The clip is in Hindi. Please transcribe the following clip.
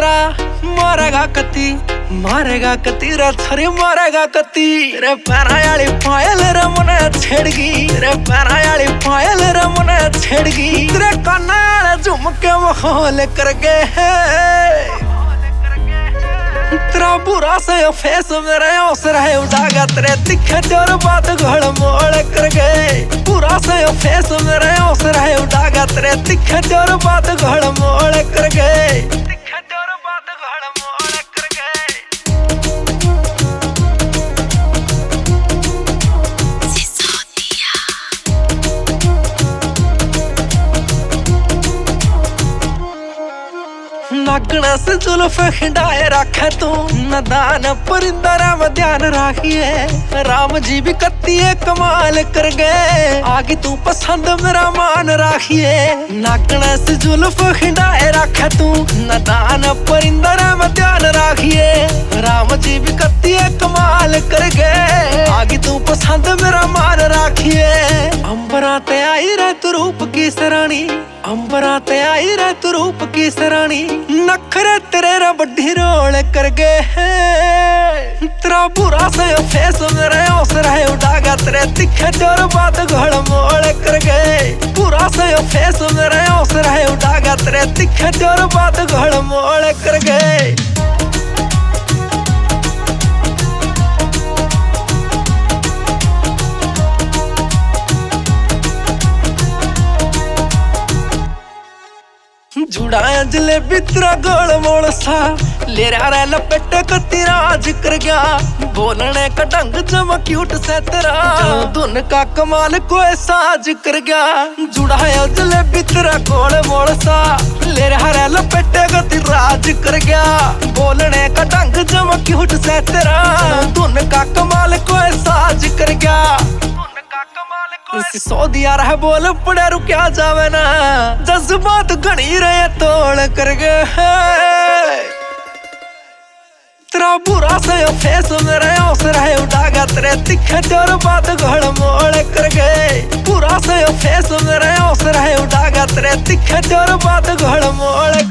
तेरा मारेगा कती रे छरी मारेगा कती। तेरे पैरा वाली पायल रे मने छेड़गी, तेरे पैरा वाली पायल रे मने छेड़गी। तेरे काना वाले झुमके मखौल कर गए, तेरा बुरा से फेस मेरे औसर है उड़ागा। तेरे तिखे जोर बात घड़ मोड़ कर गए, बुरा से फेस मेरे औसर है उड़ागा। तेरे तिखे जोर बात घड़ मोड़ कर गए, तिखे जोर बात घड़ मोड़ कर गए। नागना से जुल्फ खिंडाए रखे तू, नदान परिंदरा में ध्यान राखिए। राम जी भी कत्तिए कमाल कर गए, आगे तू पसंद मेरा मान राखिए। नागना से जुल्फ खिंडाए रखे तू, नदान परिंदरा में ध्यान राखिए। राम जी भी कत्तिए कमाल कर गए, आगे तू पसंद मेरा मान राखिए। अंबरा ते आई रे तू रूप की सरानी, अंबरा ते आई रे तू रूप की सरानी। नखरे तेरे रे बड्ढी रोल कर गए, तेरा बुरा से फेस मेरे औसर है उड़ागा। तेरे तिखे जोर बात घड़ मोड़ कर गए, बुरा से फेस मेरे औसर है उड़ागा। तेरे तिखे जोर बात घड़ मोड़ कर गए। जुड़ाया जलेबी तेरा गोल मोड़ सा, ले रहा रे लपेटे को तेरा जिक्र गया। बोलने का ढंग जमा क्यूट से तेरा, धुन का कमाल कोई सा जिक्र गया। जुड़ाया जलेबी तेरा गोल मोड़ सा, ले रहा रे लपेटे को तेरा जिक्र गया। बोलने का ढंग जमा क्यूट से तेरा, धुन का कमाल कोई सा जिक्र गया। सौ दिया रहा बोल पड़े रुकिया जावे ना, जज्बात घनी रहे तोड़ कर गए। तेरा बुरा से फेस मेरे औसर है उड़ागा। तेरे तिखे जोर बात घड़ मोड़ कर गए, बुरा से फेस मेरे औसर है उड़ागा। तेरे तिखे जोर बात घड़ मोड़